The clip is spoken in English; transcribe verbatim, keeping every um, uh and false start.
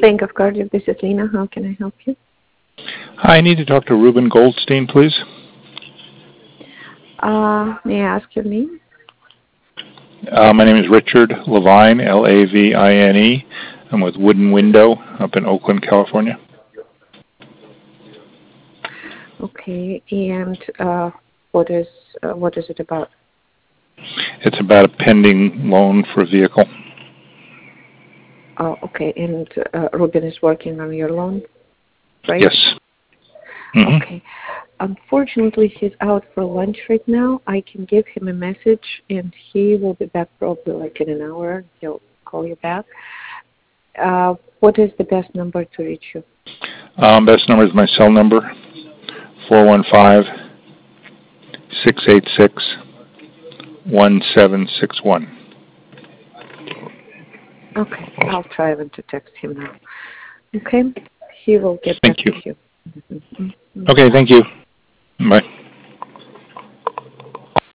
Bank of Cardiff, this is Lena. How can I help you? Hi, I need to talk to Ruben Goldstein, please. Uh, may I ask your name? Uh, my name is Richard Levine, L A V I N E. I'm with Wooden Window up in Oakland, California. Okay, and uh, what is uh, what is it about? It's about a pending loan for a vehicle. Oh, okay, and uh, Ruben is working on your loan, right? Yes. Mm-hmm. Okay. Unfortunately, he's out for lunch right now. I can give him a message, and he will be back probably like in an hour. He'll call you back. Uh, what is the best number to reach you? Um, best number is my cell number, four one five, six eight six, one seven six one. Okay, I'll try even to text him now. Okay, he will get Thank back you. to you. Mm-hmm. Okay, thank you. Bye.